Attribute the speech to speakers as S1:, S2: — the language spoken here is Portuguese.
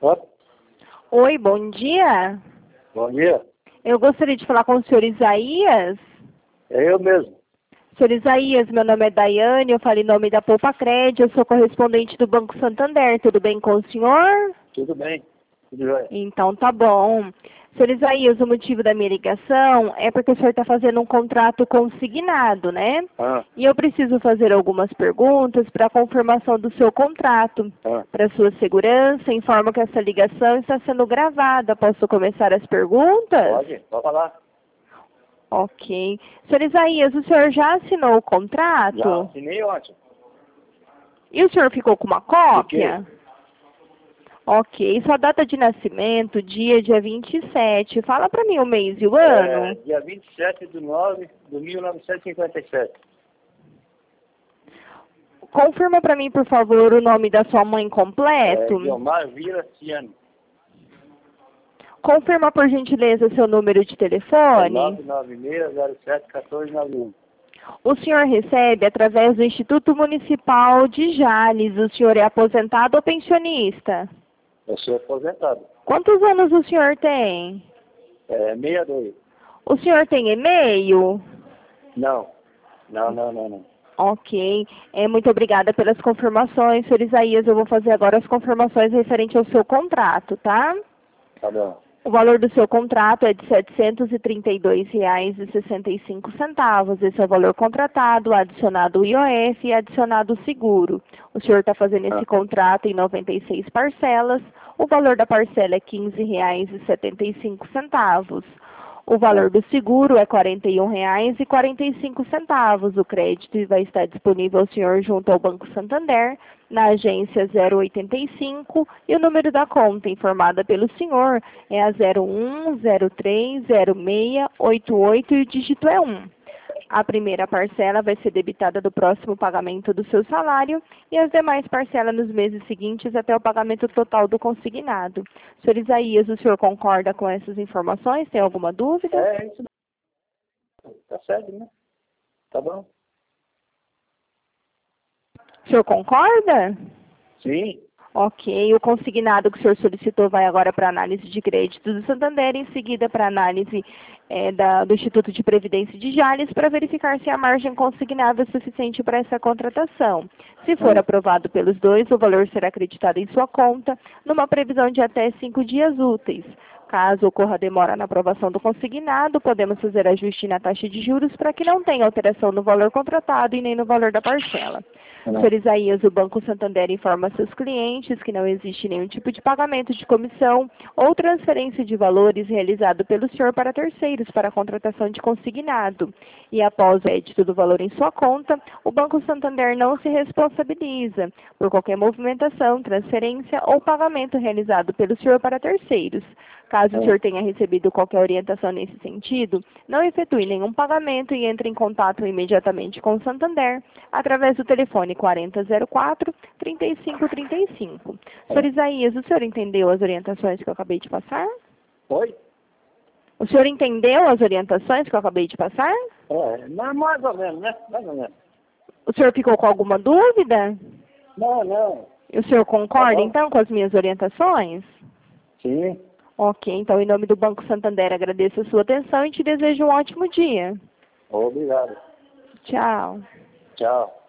S1: Ó,
S2: Oi, bom dia.
S1: bom dia.
S2: Eu gostaria de falar com o senhor Isaías.
S1: É eu mesmo.
S2: Senhor Isaías, meu nome é Daiane, eu falo em nome da Poupa Cred, eu sou correspondente do Banco Santander. Tudo bem com o senhor?
S1: Tudo bem? Tudo jóia?
S2: Então tá bom. Senhor Isaías, o motivo da minha ligação é porque o senhor está fazendo um contrato consignado, né?
S1: Ah,
S2: E eu preciso fazer algumas perguntas para a confirmação do seu contrato.
S1: ah.
S2: Para sua segurança, informo que essa ligação está sendo gravada. Posso começar as perguntas?
S1: Pode falar.
S2: Ok. Senhor Isaías, o senhor já assinou o contrato?
S1: Já assinei ontem.
S2: E o senhor ficou com uma cópia? Ok. Sua data de nascimento, dia 27. Fala para mim o mês e o ano.
S1: Dia 27/9/1957.
S2: Confirma para mim, por favor, o nome da sua mãe completo.
S1: Guilmar Vila Ciano.
S2: Confirma, por gentileza, seu número de telefone.
S1: 996071491.
S2: O senhor recebe através do Instituto Municipal de Jales. O senhor é aposentado ou pensionista?
S1: Eu sou aposentado.
S2: Quantos anos o senhor tem?
S1: 62.
S2: O senhor tem e-mail?
S1: Não.
S2: Ok. Muito obrigada pelas confirmações, senhor Isaías. Eu vou fazer agora as confirmações referente ao seu contrato, tá?
S1: Tá bom.
S2: O valor do seu contrato é de R$ 732,65. Esse é o valor contratado, adicionado o IOF e adicionado o seguro. O senhor está fazendo esse contrato em 96 parcelas. O valor da parcela é R$ 15,75. O valor do seguro é R$ 41,45. O crédito vai estar disponível ao senhor junto ao Banco Santander, na agência 085, e o número da conta informada pelo senhor é a 01030688 e o dígito é 1. A primeira parcela vai ser debitada do próximo pagamento do seu salário e as demais parcelas nos meses seguintes até o pagamento total do consignado. Senhor Isaías, o senhor concorda com essas informações? Tem alguma dúvida?
S1: É isso. Tá certo, né? Tá bom.
S2: O senhor concorda?
S1: Sim.
S2: Ok, o consignado que o senhor solicitou vai agora para análise de crédito do Santander, em seguida para análise do Instituto de Previdência de Jales, para verificar se a margem consignada é suficiente para essa contratação. Se for aprovado pelos dois, o valor será acreditado em sua conta, numa previsão de até 5 dias úteis. Caso ocorra demora na aprovação do consignado, podemos fazer ajuste na taxa de juros para que não tenha alteração no valor contratado e nem no valor da parcela. Senhor Isaías, o Banco Santander informa seus clientes que não existe nenhum tipo de pagamento de comissão ou transferência de valores realizado pelo senhor para terceiros para a contratação de consignado. E após o crédito do valor em sua conta, o Banco Santander não se responsabiliza por qualquer movimentação, transferência ou pagamento realizado pelo senhor para terceiros. Caso o senhor tenha recebido qualquer orientação nesse sentido, não efetue nenhum pagamento e entre em contato imediatamente com o Santander através do telefone 4004-3535. Senhor Isaías, o senhor entendeu as orientações que eu acabei de passar?
S1: Oi?
S2: O senhor entendeu as orientações que eu acabei de passar?
S1: Mais ou menos, né? Mais ou menos.
S2: O senhor ficou com alguma dúvida?
S1: Não.
S2: O senhor concorda,
S1: Tá bom.
S2: então, com as minhas orientações?
S1: Sim.
S2: Ok, então, em nome do Banco Santander, agradeço a sua atenção e te desejo um ótimo dia.
S1: Obrigado.
S2: Tchau.
S1: Tchau.